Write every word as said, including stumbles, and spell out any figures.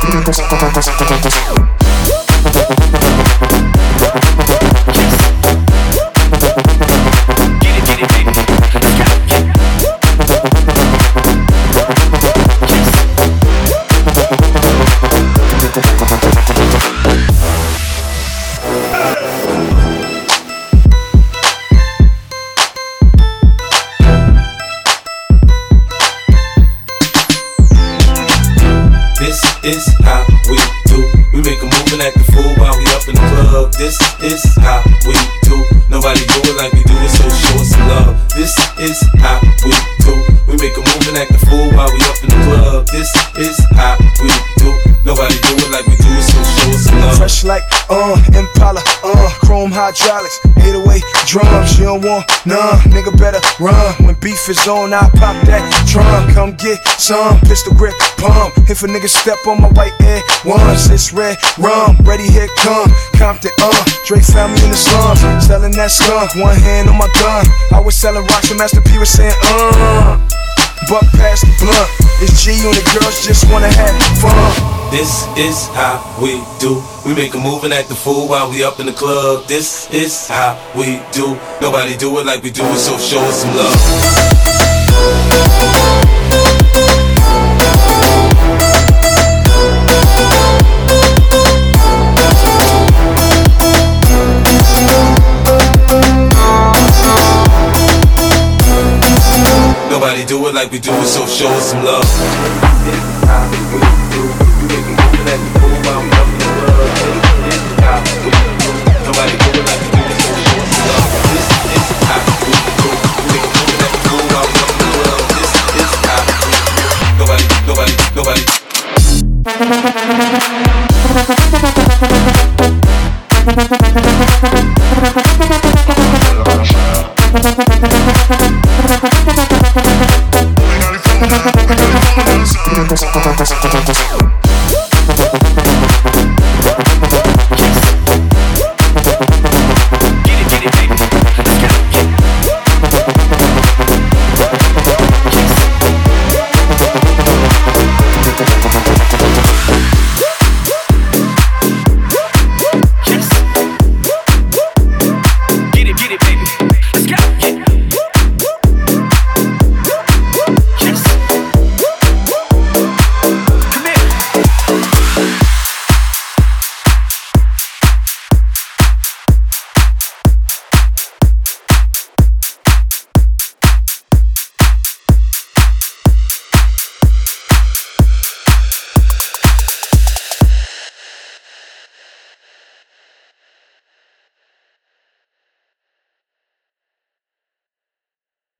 This is how we do. We make a move and act the fool while we up in the club. This is how we do. Nobody do it like we do it, so show us some love. This is how we do. We make a move and act the fool while we up in the club. This is how we do. Nobody do it like we do it, so show us some love. Fresh like, uh, Impala, uh, chrome hydraulics, eight oh eight drums. You don't want none, nigga better run. When beef is on, I pop that drum. Come get some, pistol grip, pump. If a nigga step on my white air once, it's red rum, ready, here come Compton, uh, Drake found me in the slums, selling that skunk, one hand on my gun. I was selling rocks and Master P was saying, uh, buck past the blunt. It's G and the girls just wanna have fun. This is how we do. We make a move and act the fool while we up in the club. This is how we do. Nobody do it like we do it, so show us some love. Nobody do it like we do it, so show us some love. This is how we do. We make a move and act the fool while we up in the club. This is how we do. Nobody do it like we do it, so show us some love. This is how we do. We make a move and act the fool while we up in the club. This is how we do. Nobody, nobody, nobody. We're